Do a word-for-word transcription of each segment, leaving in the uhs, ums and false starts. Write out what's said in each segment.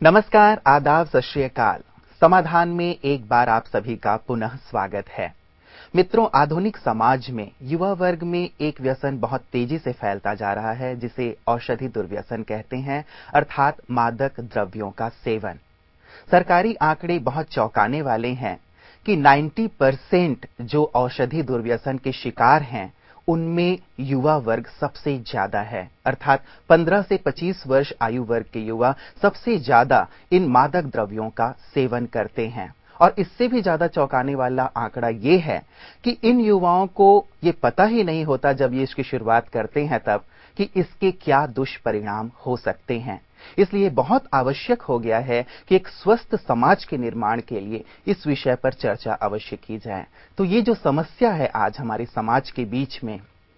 नमस्कार, आदाब, सत श्री अकाल। समाधान में एक बार आप सभी का पुनः स्वागत है। मित्रों, आधुनिक समाज में युवा वर्ग में एक व्यसन बहुत तेजी से फैलता जा रहा है, जिसे औषधि दुर्व्यसन कहते हैं, अर्थात मादक द्रव्यों का सेवन। सरकारी आंकड़े बहुत चौंकाने वाले हैं कि नब्बे परसेंट जो औषधि दुर्व्यसन के शिकार हैं, उनमें युवा वर्ग सबसे ज्यादा है, अर्थात पंद्रह से पच्चीस वर्ष आयु वर्ग के युवा सबसे ज्यादा इन मादक द्रव्यों का सेवन करते हैं। और इससे भी ज्यादा चौंकाने वाला आंकड़ा यह है कि इन युवाओं को ये पता ही नहीं होता जब ये इसकी शुरुआत करते हैं तब कि इसके क्या दुष्परिणाम हो सकते हैं। इसलिए बहुत आवश्यक हो गया है कि एक स्वस्थ समाज के निर्माण के लिए इस विषय पर चर्चा अवश्य की जाए। तो ये जो समस्या है आज हमारे समाज के बीच में,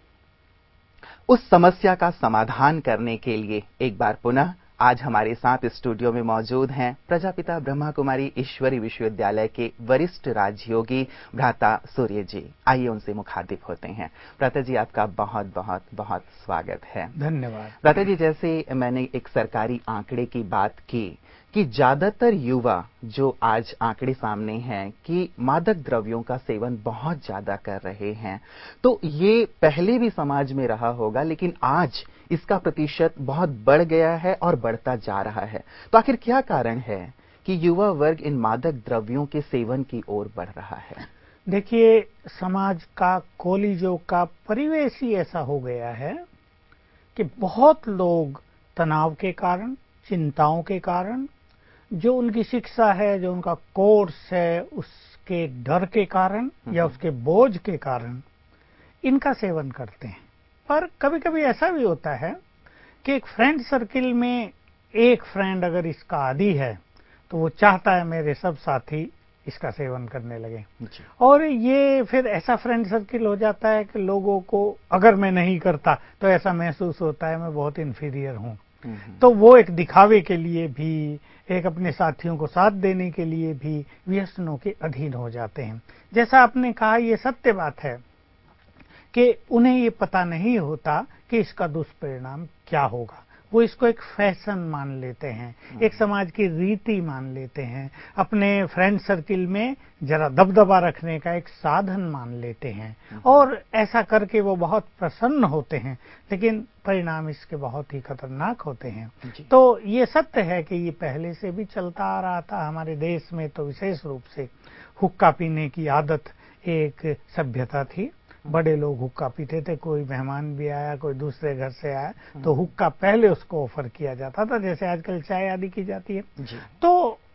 उस समस्या का समाधान करने के लिए एक बार पुनः आज हमारे साथ स्टूडियो में मौजूद हैं प्रजापिता ब्रह्मा कुमारी ईश्वरी विश्वविद्यालय के वरिष्ठ राजयोगी भ्राता सूर्य जी। आइए उनसे मुखातिब होते हैं। भ्राता जी, आपका बहुत बहुत बहुत स्वागत है। धन्यवाद। भ्राता जी, जैसे मैंने एक सरकारी आंकड़े की बात की कि ज्यादातर युवा जो आज आंकड़े सामने हैं कि मादक द्रव्यों का सेवन बहुत ज्यादा कर रहे हैं, तो ये पहले भी समाज में रहा होगा, लेकिन आज इसका प्रतिशत बहुत बढ़ गया है और बढ़ता जा रहा है। तो आखिर क्या कारण है कि युवा वर्ग इन मादक द्रव्यों के सेवन की ओर बढ़ रहा है? देखिए, समाज का कोलिजो का परिवेश ही ऐसा हो गया है कि बहुत लोग तनाव के कारण, चिंताओं के कारण, जो उनकी शिक्षा है, जो उनका कोर्स है, उसके डर के कारण या उसके बोझ के कारण इनका सेवन करते हैं। पर कभी कभी ऐसा भी होता है कि एक फ्रेंड सर्किल में एक फ्रेंड अगर इसका आदी है तो वो चाहता है मेरे सब साथी इसका सेवन करने लगे, और ये फिर ऐसा फ्रेंड सर्किल हो जाता है कि लोगों को अगर मैं नहीं करता तो ऐसा महसूस होता है मैं बहुत इंफीरियर हूं। तो वो एक दिखावे के लिए भी, एक अपने साथियों को साथ देने के लिए भी व्यसनों के अधीन हो जाते हैं। जैसा आपने कहा, ये सत्य बात है कि उन्हें ये पता नहीं होता कि इसका दुष्परिणाम क्या होगा। वो इसको एक फैशन मान लेते हैं, एक समाज की रीति मान लेते हैं, अपने फ्रेंड सर्किल में जरा दबदबा रखने का एक साधन मान लेते हैं, और ऐसा करके वो बहुत प्रसन्न होते हैं, लेकिन परिणाम इसके बहुत ही खतरनाक होते हैं। तो ये सत्य है कि ये पहले से भी चलता आ रहा था। हमारे देश में तो विशेष रूप से हुक्का पीने की आदत एक सभ्यता थी। बड़े लोग हुक्का पीते थे, कोई मेहमान भी आया, कोई दूसरे घर से आया तो हुक्का पहले उसको ऑफर किया जाता था, जैसे आजकल चाय आदि की जाती है। तो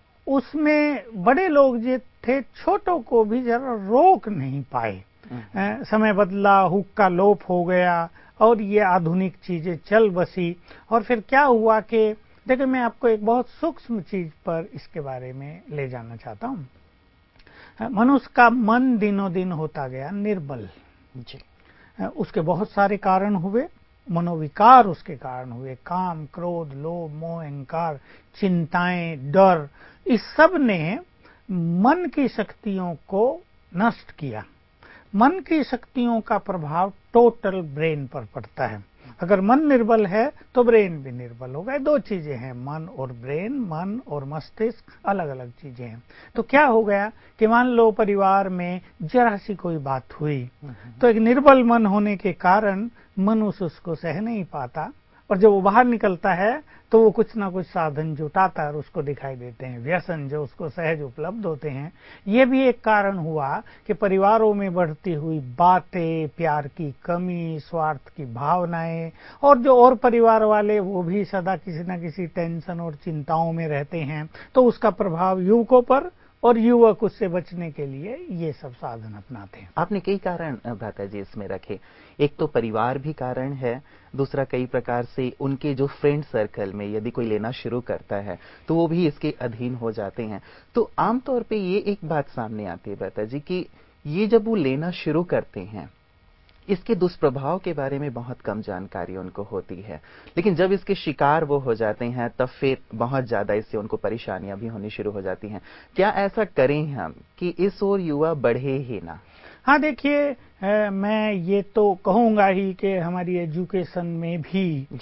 उसमें बड़े लोग जो थे, छोटों को भी जरा रोक नहीं पाए। समय बदला, हुक्का लोप हो गया और ये आधुनिक चीजें चल बसी। और फिर क्या हुआ कि देखिए, मैं आपको एक बहुत सूक्ष्म चीज पर इसके बारे में ले जाना चाहता हूं। मनुष्य का मन दिनों दिन होता गया निर्बल जी। उसके बहुत सारे कारण हुए, मनोविकार उसके कारण हुए, काम, क्रोध, लोभ, मोह, अहंकार, चिंताएं, डर, इस सब ने मन की शक्तियों को नष्ट किया। मन की शक्तियों का प्रभाव टोटल ब्रेन पर पड़ता है। अगर मन निर्बल है तो ब्रेन भी निर्बल होगा। दो चीजें हैं, मन और ब्रेन, मन और मस्तिष्क अलग अलग चीजें हैं। तो क्या हो गया कि मान लो परिवार में जरा सी कोई बात हुई तो एक निर्बल मन होने के कारण मनुष्य उसको सह नहीं पाता, और जब वो बाहर निकलता है तो वो कुछ ना कुछ साधन जुटाता है और उसको दिखाई देते हैं व्यसन, जो उसको सहज उपलब्ध होते हैं। ये भी एक कारण हुआ कि परिवारों में बढ़ती हुई बातें, प्यार की कमी, स्वार्थ की भावनाएं, और जो और परिवार वाले वो भी सदा किसी न किसी टेंशन और चिंताओं में रहते हैं, तो उसका प्रभाव युवकों पर, और युवक उससे बचने के लिए ये सब साधन अपनाते हैं। आपने कई कारण भ्राता जी इसमें रखे। एक तो परिवार भी कारण है, दूसरा कई प्रकार से उनके जो फ्रेंड सर्कल में यदि कोई लेना शुरू करता है तो वो भी इसके अधीन हो जाते हैं। तो आमतौर पे ये एक बात सामने आती है भ्राता जी कि ये जब वो लेना शुरू करते हैं, इसके दुष्प्रभाव के बारे में बहुत कम जानकारी उनको होती है, लेकिन जब इसके शिकार वो हो जाते हैं तब फिर बहुत ज्यादा इससे उनको परेशानियां भी होनी शुरू हो जाती हैं। क्या ऐसा करें हम कि इस ओर युवा बढ़े ही ना? हाँ, देखिए, मैं ये तो कहूँगा ही कि हमारी एजुकेशन में भी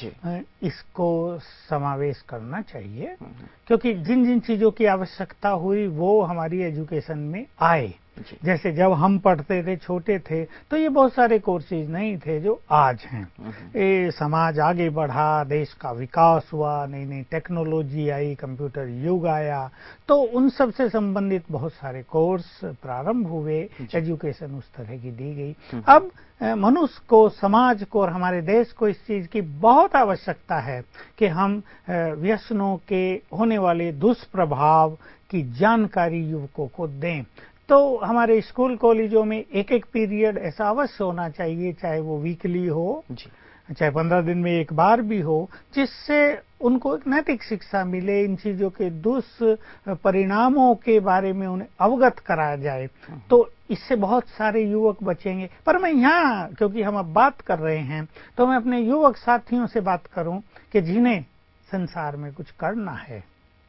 इसको समावेश करना चाहिए, क्योंकि जिन जिन चीज़ों की आवश्यकता हुई वो हमारी एजुकेशन में आए। जैसे जब हम पढ़ते थे, छोटे थे, तो ये बहुत सारे कोर्सेज नहीं थे जो आज हैं। ये समाज आगे बढ़ा, देश का विकास हुआ, नई नई टेक्नोलॉजी आई, कंप्यूटर युग आया, तो उन सब से संबंधित बहुत सारे कोर्स प्रारंभ हुए, एजुकेशन उस तरह की दी गई। अब मनुष्य को, समाज को और हमारे देश को इस चीज़ की बहुत आवश्यकता है कि हम व्यसनों के होने वाले दुष्प्रभाव की जानकारी युवकों को दें। तो हमारे स्कूल कॉलेजों में एक एक पीरियड ऐसा अवश्य होना चाहिए, चाहे वो वीकली हो, चाहे पंद्रह दिन में एक बार भी हो, जिससे उनको एक नैतिक शिक्षा मिले, इन चीज़ों के दुष्परिणामों के बारे में उन्हें अवगत कराया जाए। तो इससे बहुत सारे युवक बचेंगे। पर मैं यहाँ, क्योंकि हम अब बात कर रहे हैं, तो मैं अपने युवक साथियों से बात करूं कि जिन्हें संसार में कुछ करना है,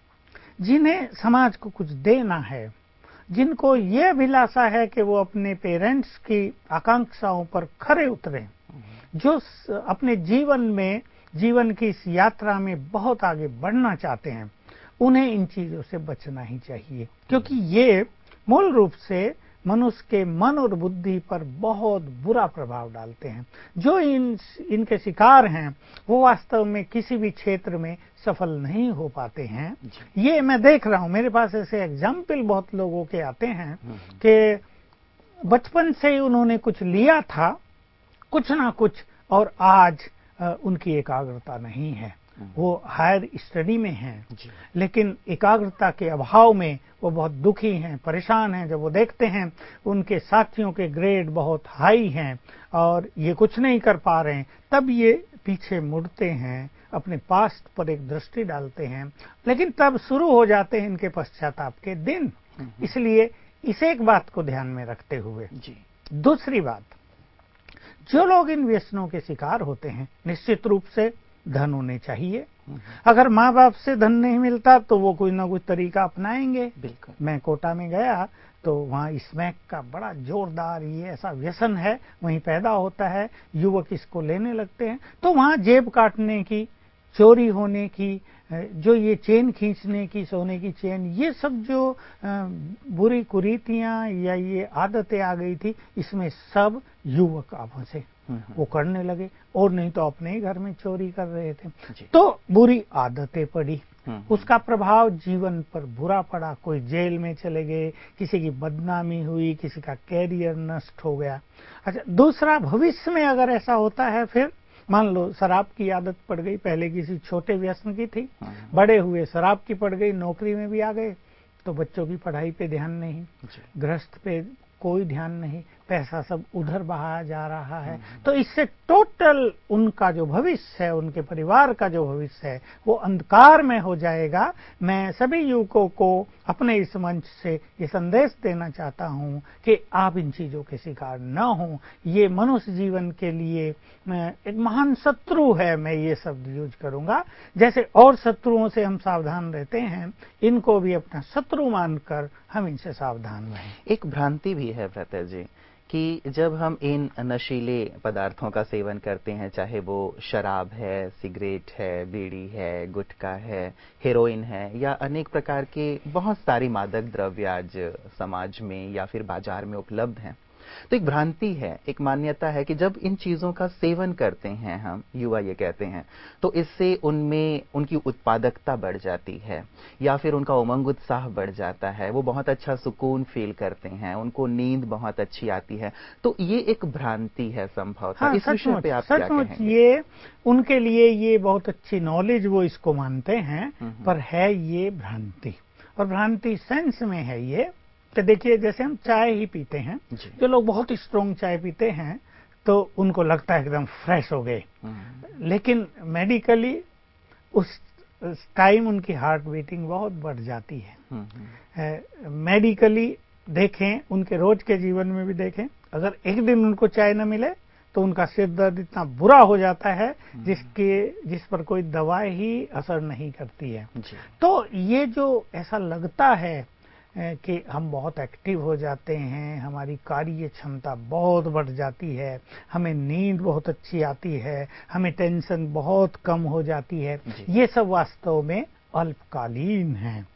जिन्हें समाज को कुछ देना है, जिनको ये अभिलाषा है कि वो अपने पेरेंट्स की आकांक्षाओं पर खरे उतरें, जो अपने जीवन में, जीवन की इस यात्रा में बहुत आगे बढ़ना चाहते हैं, उन्हें इन चीज़ों से बचना ही चाहिए, क्योंकि ये मूल रूप से मनुष्य के मन और बुद्धि पर बहुत बुरा प्रभाव डालते हैं। जो इन इनके शिकार हैं वो वास्तव में किसी भी क्षेत्र में सफल नहीं हो पाते हैं। ये मैं देख रहा हूँ, मेरे पास ऐसे एग्जाम्पल बहुत लोगों के आते हैं कि बचपन से ही उन्होंने कुछ लिया था, कुछ ना कुछ, और आज उनकी एकाग्रता नहीं है। वो हायर स्टडी में हैं, लेकिन एकाग्रता के अभाव में वो बहुत दुखी हैं, परेशान हैं। जब वो देखते हैं उनके साथियों के ग्रेड बहुत हाई हैं और ये कुछ नहीं कर पा रहे हैं, तब ये पीछे मुड़ते हैं, अपने पास्ट पर एक दृष्टि डालते हैं, लेकिन तब शुरू हो जाते हैं इनके पश्चाताप के दिन। इसलिए इस एक बात को ध्यान में रखते हुए, दूसरी बात, जो लोग इन व्यसनों के शिकार होते हैं, निश्चित रूप से धन होने चाहिए। अगर माँ बाप से धन नहीं मिलता तो वो कोई ना कोई तरीका अपनाएंगे। बिल्कुल। मैं कोटा में गया तो वहाँ स्मैक का बड़ा जोरदार ये ऐसा व्यसन है, वहीं पैदा होता है, युवक इसको लेने लगते हैं। तो वहाँ जेब काटने की, चोरी होने की, जो ये चेन खींचने की, सोने की चेन, ये सब जो बुरी कुरीतियाँ या ये आदतें आ गई थी, इसमें सब युवक आपस से वो करने लगे, और नहीं तो अपने ही घर में चोरी कर रहे थे। तो बुरी आदतें पड़ी, उसका प्रभाव जीवन पर बुरा पड़ा। कोई जेल में चले गए, किसी की बदनामी हुई, किसी का कैरियर नष्ट हो गया। अच्छा, दूसरा, भविष्य में अगर ऐसा होता है, फिर मान लो शराब की आदत पड़ गई, पहले किसी छोटे व्यसन की थी, बड़े हुए शराब की पड़ गई, नौकरी में भी आ गए, तो बच्चों की पढ़ाई पे ध्यान नहीं, गृहस्थ पे कोई ध्यान नहीं, पैसा सब उधर बहाया जा रहा है। तो इससे टोटल उनका जो भविष्य है, उनके परिवार का जो भविष्य है, वो अंधकार में हो जाएगा। मैं सभी युवकों को अपने इस मंच से ये संदेश देना चाहता हूँ कि आप इन चीज़ों के शिकार न हों। ये मनुष्य जीवन के लिए एक महान शत्रु है, मैं ये शब्द यूज करूँगा। जैसे और शत्रुओं से हम सावधान रहते हैं, इनको भी अपना शत्रु मानकर हम इनसे सावधान रहें। एक भ्रांति भी है भ्राता जी कि जब हम इन नशीले पदार्थों का सेवन करते हैं, चाहे वो शराब है, सिगरेट है, बीड़ी है, गुटखा है, हेरोइन है, या अनेक प्रकार के बहुत सारी मादक द्रव्य आज समाज में या फिर बाजार में उपलब्ध हैं, तो एक भ्रांति है, एक मान्यता है कि जब इन चीजों का सेवन करते हैं हम, युवा ये कहते हैं, तो इससे उनमें उनकी उत्पादकता बढ़ जाती है या फिर उनका उमंग उत्साह बढ़ जाता है, वो बहुत अच्छा सुकून फील करते हैं, उनको नींद बहुत अच्छी आती है। तो ये एक भ्रांति है संभवतः। हाँ, इस विषय पे आप क्या कहेंगे? ये उनके लिए ये बहुत अच्छी नॉलेज, वो इसको मानते हैं, पर है ये भ्रांति, और भ्रांति सेंस में है ये। तो देखिए, जैसे हम चाय ही पीते हैं, जो लोग बहुत स्ट्रॉन्ग चाय पीते हैं तो उनको लगता है एकदम फ्रेश हो गए, लेकिन मेडिकली उस टाइम उनकी हार्ट बीटिंग बहुत बढ़ जाती है। मेडिकली देखें, उनके रोज के जीवन में भी देखें, अगर एक दिन उनको चाय न मिले तो उनका सिर दर्द इतना बुरा हो जाता है जिसके जिस पर कोई दवाई ही असर नहीं करती है। तो ये जो ऐसा लगता है कि हम बहुत एक्टिव हो जाते हैं, हमारी कार्य क्षमता बहुत बढ़ जाती है, हमें नींद बहुत अच्छी आती है, हमें टेंशन बहुत कम हो जाती है। ये सब वास्तव में अल्पकालीन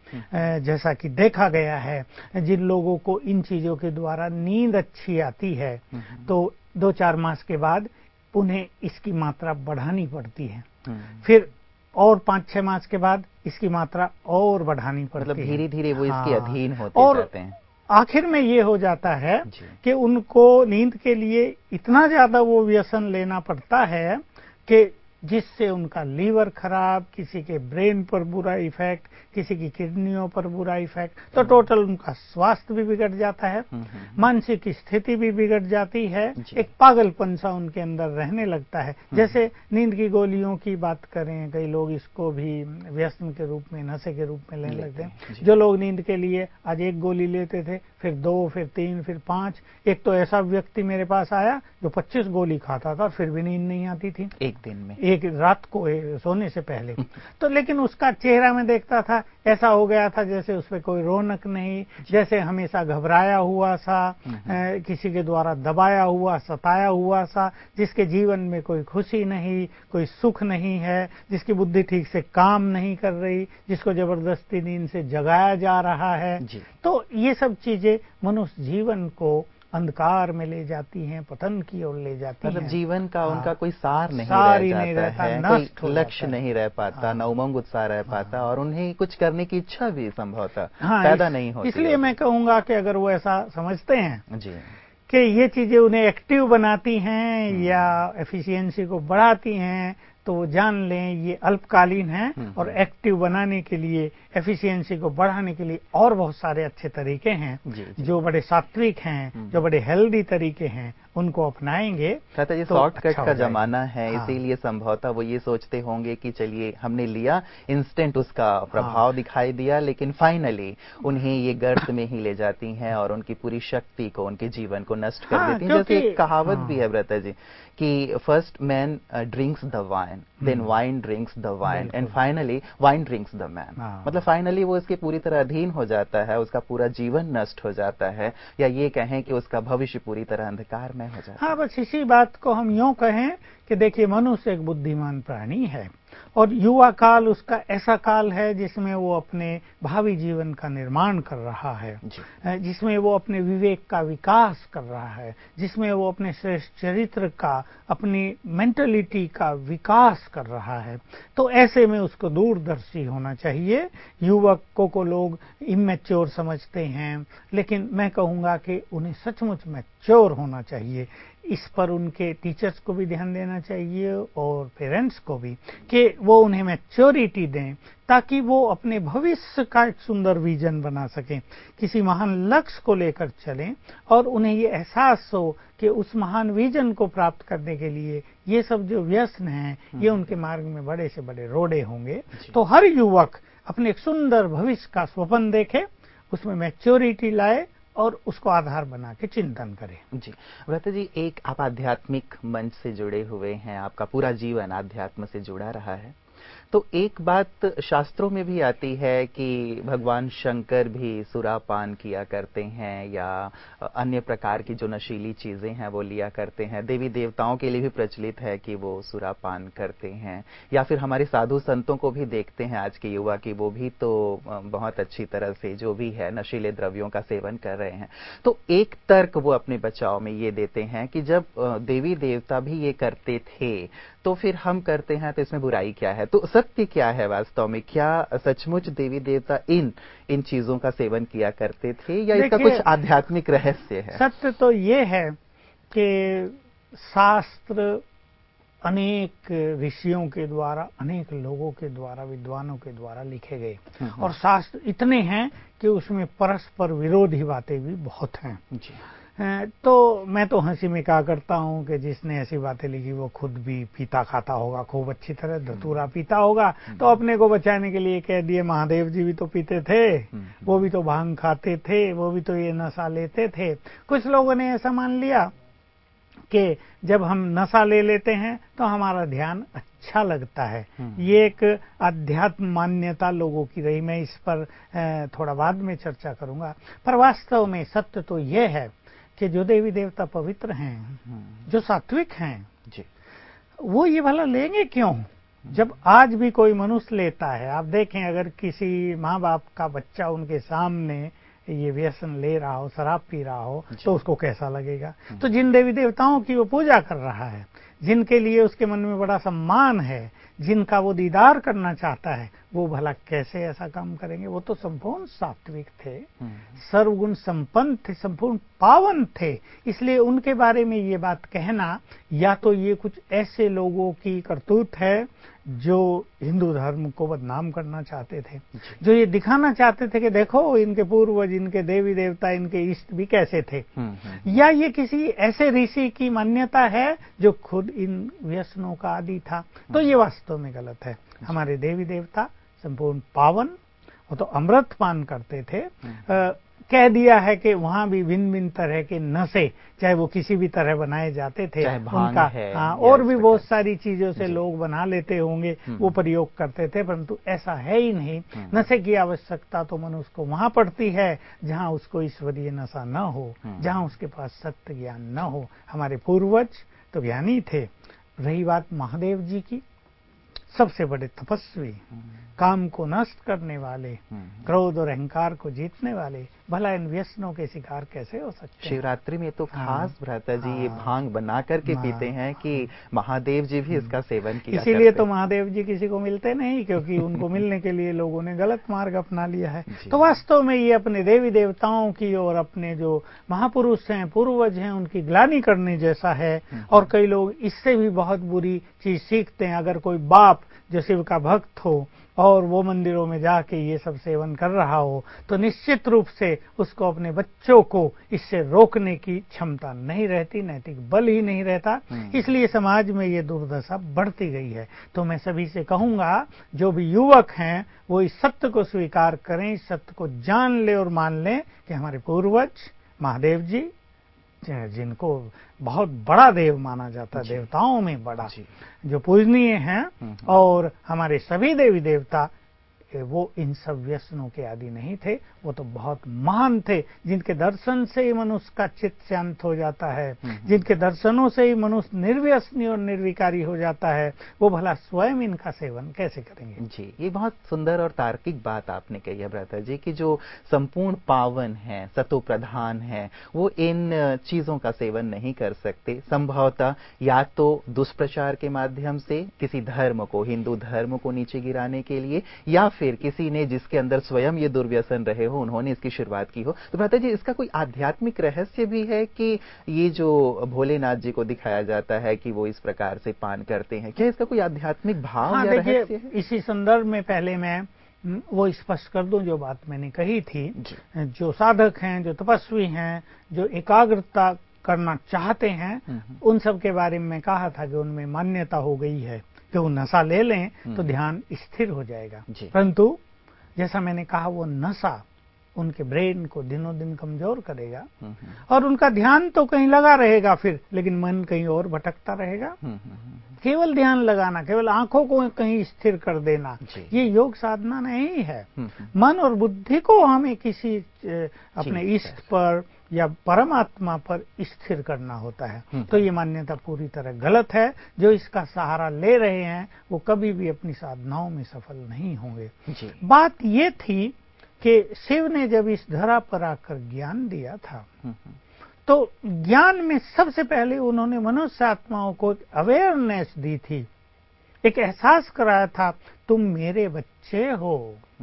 है। जैसा कि देखा गया है, जिन लोगों को इन चीजों के द्वारा नींद अच्छी आती है तो दो चार मास के बाद उन्हें इसकी मात्रा बढ़ानी पड़ती है, फिर और पाँच छह मास के बाद इसकी मात्रा और बढ़ानी पड़ती है। मतलब धीरे धीरे वो हाँ, इसके अधीन होते और जाते हैं। आखिर में ये हो जाता है कि उनको नींद के लिए इतना ज्यादा वो व्यसन लेना पड़ता है कि जिससे उनका लीवर खराब, किसी के ब्रेन पर बुरा इफेक्ट, किसी की किडनियों पर बुरा इफेक्ट, तो टोटल उनका स्वास्थ्य भी बिगड़ जाता है, मानसिक स्थिति भी बिगड़ जाती है, एक पागलपन सा उनके अंदर रहने लगता है। जैसे नींद की गोलियों की बात करें, कई लोग इसको भी व्यसन के रूप में, नशे के रूप में लेने लगते हैं। जो लोग नींद के लिए आज एक गोली लेते थे, फिर दो, फिर तीन, फिर पांच। एक तो ऐसा व्यक्ति मेरे पास आया जो पच्चीस गोली खाता था, फिर भी नींद नहीं आती थी एक दिन में, एक रात को सोने से पहले। तो लेकिन उसका चेहरा में देखता था ऐसा हो गया था जैसे उस पर कोई रौनक नहीं, जैसे हमेशा घबराया हुआ सा, किसी के द्वारा दबाया हुआ, सताया हुआ सा, जिसके जीवन में कोई खुशी नहीं, कोई सुख नहीं है, जिसकी बुद्धि ठीक से काम नहीं कर रही, जिसको जबरदस्ती नींद से जगाया जा रहा है। तो ये सब चीजें मनुष्य जीवन को अंधकार में ले जाती हैं, पतन की ओर ले जाती हैं। मतलब जीवन का उनका कोई सार नहीं सार रह ही जाता नहीं रहता, है, कोई लक्ष्य नहीं रह पाता, न उमंग उत्साह रह पाता, और उन्हें कुछ करने की इच्छा भी संभवतः हाँ, पैदा इस, नहीं होती। इसलिए मैं कहूंगा कि अगर वो ऐसा समझते हैं जी कि ये चीजें उन्हें एक्टिव बनाती हैं या एफिशिएंसी को बढ़ाती हैं, तो वो जान लें ये अल्पकालीन है, और एक्टिव बनाने के लिए, एफिशिएंसी को बढ़ाने के लिए और बहुत सारे अच्छे तरीके हैं जी, जी। जो बड़े सात्विक हैं, जो बड़े हेल्दी तरीके हैं, उनको अपनाएंगे। कहता ये तो शॉर्टकट अच्छा का जमाना है, हाँ। इसीलिए संभवतः वो ये सोचते होंगे कि चलिए हमने लिया, इंस्टेंट उसका प्रभाव हाँ। दिखाई दिया, लेकिन फाइनली उन्हें ये गर्त में ही ले जाती हैं और उनकी पूरी शक्ति को, उनके जीवन को नष्ट कर हाँ, देती हैं। जैसे एक कहावत हाँ। भी है ब्रता जी कि first man drinks the wine, then wine drinks the wine, and finally wine drinks the man. मतलब फाइनली वो इसके पूरी तरह अधीन हो जाता है, उसका पूरा जीवन नष्ट हो जाता है, या ये कहें कि उसका भविष्य पूरी तरह अंधकार में हो जाता है। हाँ, बस इसी बात को हम यूं कहें कि देखिए मनुष्य एक बुद्धिमान प्राणी है, और युवा काल उसका ऐसा काल है जिसमें वो अपने भावी जीवन का निर्माण कर रहा है, जिसमें वो अपने विवेक का विकास कर रहा है, जिसमें वो अपने श्रेष्ठ चरित्र का, अपनी मेंटलिटी का विकास कर रहा है। तो ऐसे में उसको दूरदर्शी होना चाहिए। युवकों को लोग इमेच्योर समझते हैं, लेकिन मैं कहूँगा कि उन्हें सचमुच मैच्योर होना चाहिए। इस पर उनके टीचर्स को भी ध्यान देना चाहिए और पेरेंट्स को भी, कि वो उन्हें मैच्योरिटी दें ताकि वो अपने भविष्य का एक सुंदर विजन बना सकें, किसी महान लक्ष्य को लेकर चलें, और उन्हें ये एहसास हो कि उस महान विजन को प्राप्त करने के लिए ये सब जो व्यसन हैं ये उनके मार्ग में बड़े से बड़े रोड़े होंगे। तो हर युवक अपने एक सुंदर भविष्य का स्वप्न देखे, उसमें मैच्योरिटी लाए और उसको आधार बना के चिंतन करें। जी व्रता जी, एक आप आध्यात्मिक मंच से जुड़े हुए हैं, आपका पूरा जीवन आध्यात्म से जुड़ा रहा है, तो एक बात शास्त्रों में भी आती है कि भगवान शंकर भी सुरापान किया करते हैं, या अन्य प्रकार की जो नशीली चीजें हैं वो लिया करते हैं। देवी देवताओं के लिए भी प्रचलित है कि वो सुरापान करते हैं, या फिर हमारे साधु संतों को भी देखते हैं आज के युवा की, वो भी तो बहुत अच्छी तरह से जो भी है नशीले द्रव्यों का सेवन कर रहे हैं। तो एक तर्क वो अपने बचाव में ये देते हैं कि जब देवी देवता भी ये करते थे तो फिर हम करते हैं, तो इसमें बुराई क्या है? तो सत्य क्या है वास्तव में? क्या सचमुच देवी देवता इन इन चीजों का सेवन किया करते थे, या इसका कुछ आध्यात्मिक रहस्य है? सत्य तो ये है कि शास्त्र अनेक ऋषियों के द्वारा, अनेक लोगों के द्वारा, विद्वानों के द्वारा लिखे गए, और शास्त्र इतने हैं कि उसमें परस्पर विरोधी बातें भी बहुत हैं जी। तो मैं तो हंसी में कहा करता हूं कि जिसने ऐसी बातें लिखी वो खुद भी पीता खाता होगा, खूब अच्छी तरह धतूरा पीता होगा, तो अपने को बचाने के लिए कह दिए महादेव जी भी तो पीते थे, वो भी तो भांग खाते थे, वो भी तो ये नशा लेते थे। कुछ लोगों ने ऐसा मान लिया, कि जब हम नशा ले लेते हैं तो हमारा ध्यान अच्छा लगता है। ये एक अध्यात्म मान्यता लोगों की रही। मैं इस पर थोड़ा बाद में चर्चा करूंगा। पर वास्तव में सत्य तो ये है कि जो देवी देवता पवित्र हैं, जो सात्विक हैं जी, वो ये भला लेंगे क्यों? जब आज भी कोई मनुष्य लेता है, आप देखें अगर किसी माँ बाप का बच्चा उनके सामने ये व्यसन ले रहा हो, शराब पी रहा हो, तो उसको कैसा लगेगा? तो जिन देवी देवताओं की वो पूजा कर रहा है, जिनके लिए उसके मन में बड़ा सम्मान है, जिनका वो दीदार करना चाहता है, वो भला कैसे ऐसा काम करेंगे? वो तो संपूर्ण सात्विक थे, सर्वगुण संपन्न थे, संपूर्ण पावन थे। इसलिए उनके बारे में ये बात कहना, या तो ये कुछ ऐसे लोगों की करतूत है जो हिंदू धर्म को बदनाम करना चाहते थे, जो ये दिखाना चाहते थे कि देखो इनके पूर्वज, इनके देवी देवता, इनके इष्ट भी कैसे थे, या ये किसी ऐसे ऋषि की मान्यता है जो खुद इन व्यसनों का आदी था। तो ये वास्तव में गलत है। हमारे देवी देवता संपूर्ण पावन, वो तो अमृत पान करते थे। आ, कह दिया है कि वहां भी भिन्न भिन्न तरह के नशे, चाहे वो किसी भी तरह बनाए जाते थे, उनका हाँ, और भी बहुत सारी चीजों से लोग बना लेते होंगे, वो प्रयोग करते थे, परंतु ऐसा है ही नहीं। नशे की आवश्यकता तो मनुष्य को वहां पड़ती है जहां उसको ईश्वरीय नशा न हो, जहां उसके पास सत्य ज्ञान न हो। हमारे पूर्वज तो ज्ञानी थे। रही बात महादेव जी की, सबसे बड़े तपस्वी, काम को नष्ट करने वाले, क्रोध और अहंकार को जीतने वाले, भला इन व्यसनों के शिकार कैसे हो सकते हैं? शिवरात्रि में तो खास भ्राता जी ये भांग बना करके पीते हैं कि महादेव जी भी इसका सेवन किया। इसीलिए तो महादेव जी किसी को मिलते नहीं, क्योंकि उनको मिलने के लिए लोगों ने गलत मार्ग अपना लिया है। तो वास्तव में ये अपने देवी देवताओं की और अपने जो महापुरुष हैं, पूर्वज हैं, उनकी ग्लानि करने जैसा है। और कई लोग इससे भी बहुत बुरी चीज सीखते हैं। अगर कोई बाप जो शिव का भक्त हो और वो मंदिरों में जाके ये सब सेवन कर रहा हो, तो निश्चित रूप से उसको अपने बच्चों को इससे रोकने की क्षमता नहीं रहती, नैतिक बल ही नहीं रहता। इसलिए समाज में ये दुर्दशा बढ़ती गई है। तो मैं सभी से कहूंगा, जो भी युवक हैं वो इस सत्य को स्वीकार करें, इस सत्य को जान ले और मान लें कि हमारे पूर्वज महादेव जी, जिनको बहुत बड़ा देव माना जाता है, देवताओं में बड़ा, जो पूजनीय हैं, और हमारे सभी देवी देवता, वो इन सब व्यसनों के आदि नहीं थे। वो तो बहुत महान थे, जिनके दर्शन से ही मनुष्य का चित्त शांत हो जाता है, जिनके दर्शनों से ही मनुष्य निर्व्यसनी और निर्विकारी हो जाता है। वो भला स्वयं इनका सेवन कैसे करेंगे? जी, ये बहुत सुंदर और तार्किक बात आपने कही है भ्राता जी, कि जो संपूर्ण पावन है, सतो प्रधान है, वो इन चीजों का सेवन नहीं कर सकते। संभवतः या तो दुष्प्रचार के माध्यम से किसी धर्म को, हिंदू धर्म को नीचे गिराने के लिए, या फिर किसी ने जिसके अंदर स्वयं ये दुर्व्यसन रहे हो, उन्होंने इसकी शुरुआत की हो। तो भ्राता जी, इसका कोई आध्यात्मिक रहस्य भी है कि ये जो भोलेनाथ जी को दिखाया जाता है कि वो इस प्रकार से पान करते हैं, क्या इसका कोई आध्यात्मिक भाव हाँ, या रहस्य है? इसी संदर्भ में पहले मैं वो स्पष्ट कर दूं जो बात मैंने कही थी। जो साधक हैं, जो तपस्वी हैं, जो एकाग्रता करना चाहते हैं, उन सब के बारे में मैं कहा था कि उनमें मान्यता हो गई है कि वो नशा ले लें तो ध्यान स्थिर हो जाएगा। परंतु जैसा मैंने कहा, वो नशा उनके ब्रेन को दिनों दिन कमजोर करेगा और उनका ध्यान तो कहीं लगा रहेगा फिर, लेकिन मन कहीं और भटकता रहेगा। केवल ध्यान लगाना, केवल आंखों को कहीं स्थिर कर देना, ये योग साधना नहीं है। मन और बुद्धि को हमें किसी अपने इष्ट पर या परमात्मा पर स्थिर करना होता है। तो ये मान्यता पूरी तरह गलत है। जो इसका सहारा ले रहे हैं वो कभी भी अपनी साधनाओं में सफल नहीं होंगे। बात ये थी कि शिव ने जब इस धरा पर आकर ज्ञान दिया था, तो ज्ञान में सबसे पहले उन्होंने मनुष्य आत्माओं को अवेयरनेस दी थी, एक एहसास कराया था, तुम मेरे बच्चे हो,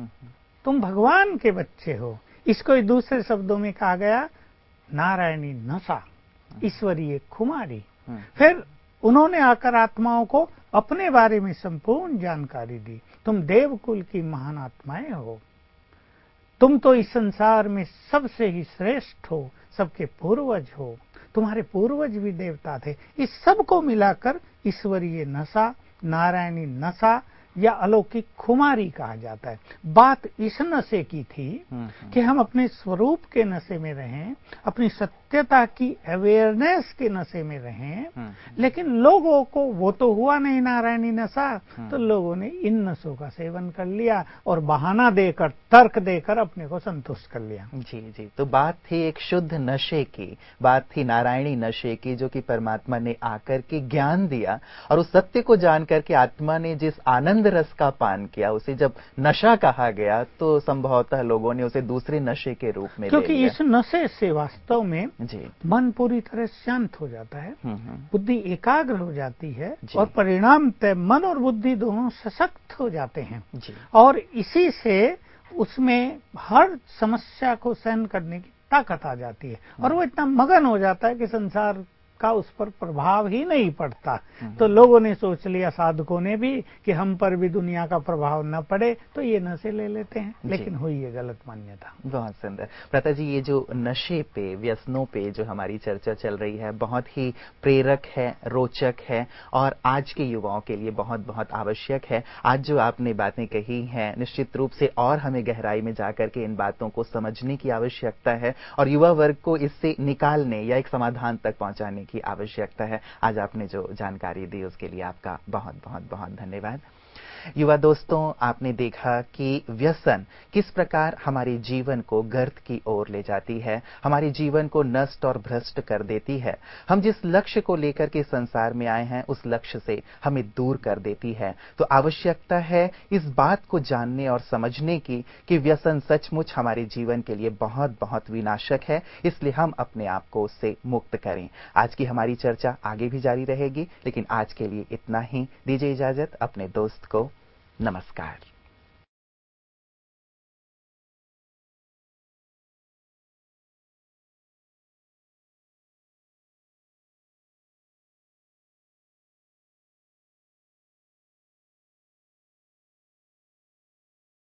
तुम भगवान के बच्चे हो। इसको दूसरे शब्दों में कहा गया नारायणी नशा, ईश्वरीय खुमारी। फिर उन्होंने आकर आत्माओं को अपने बारे में संपूर्ण जानकारी दी। तुम देवकुल की महान आत्माएं हो, तुम तो इस संसार में सबसे ही श्रेष्ठ हो, सबके पूर्वज हो, तुम्हारे पूर्वज भी देवता थे। इस सब को मिलाकर ईश्वरीय नशा, नारायणी नशा या अलौकिक खुमारी कहा जाता है। बात इस नशे की थी कि हम अपने स्वरूप के नशे में रहें, अपनी सत्ता सत्यता की अवेयरनेस के नशे में रहें, लेकिन लोगों को वो तो हुआ नहीं नारायणी नशा, तो लोगों ने इन नशों का सेवन कर लिया और बहाना देकर, तर्क देकर अपने को संतुष्ट कर लिया। जी जी, तो बात थी एक शुद्ध नशे की, बात थी नारायणी नशे की, जो कि परमात्मा ने आकर के ज्ञान दिया और उस सत्य को जान करके आत्मा ने जिस आनंद रस का पान किया, उसे जब नशा कहा गया तो संभवतः लोगों ने उसे दूसरे नशे के रूप में ले लिया। क्योंकि इस नशे से वास्तव में जी मन पूरी तरह शांत हो जाता है, बुद्धि एकाग्र हो जाती है और परिणामतः मन और बुद्धि दोनों सशक्त हो जाते हैं जी। और इसी से उसमें हर समस्या को सहन करने की ताकत आ जाती है और वो इतना मगन हो जाता है कि संसार का उस पर प्रभाव ही नहीं पड़ता। तो लोगों ने सोच लिया, साधकों ने भी, कि हम पर भी दुनिया का प्रभाव न पड़े तो ये नशे ले लेते हैं, लेकिन हुई ये गलत मान्यता। बहुत सुंदर भ्राता जी, ये जो नशे पे, व्यसनों पे जो हमारी चर्चा चल रही है बहुत ही प्रेरक है, रोचक है और आज के युवाओं के लिए बहुत बहुत आवश्यक है। आज जो आपने बातें कही हैं निश्चित रूप से और हमें गहराई में जाकर के इन बातों को समझने की आवश्यकता है और युवा वर्ग को इससे निकालने या एक समाधान तक पहुंचाने की आवश्यकता है। आज आपने जो जानकारी दी उसके लिए आपका बहुत बहुत बहुत धन्यवाद। युवा दोस्तों, आपने देखा कि व्यसन किस प्रकार हमारे जीवन को गर्त की ओर ले जाती है, हमारे जीवन को नष्ट और भ्रष्ट कर देती है। हम जिस लक्ष्य को लेकर के संसार में आए हैं उस लक्ष्य से हमें दूर कर देती है। तो आवश्यकता है इस बात को जानने और समझने की कि व्यसन सचमुच हमारे जीवन के लिए बहुत बहुत विनाशक है, इसलिए हम अपने आप को उससे मुक्त करें। आज की हमारी चर्चा आगे भी जारी रहेगी, लेकिन आज के लिए इतना ही। दीजिए इजाजत अपने दोस्त को। नमस्कार।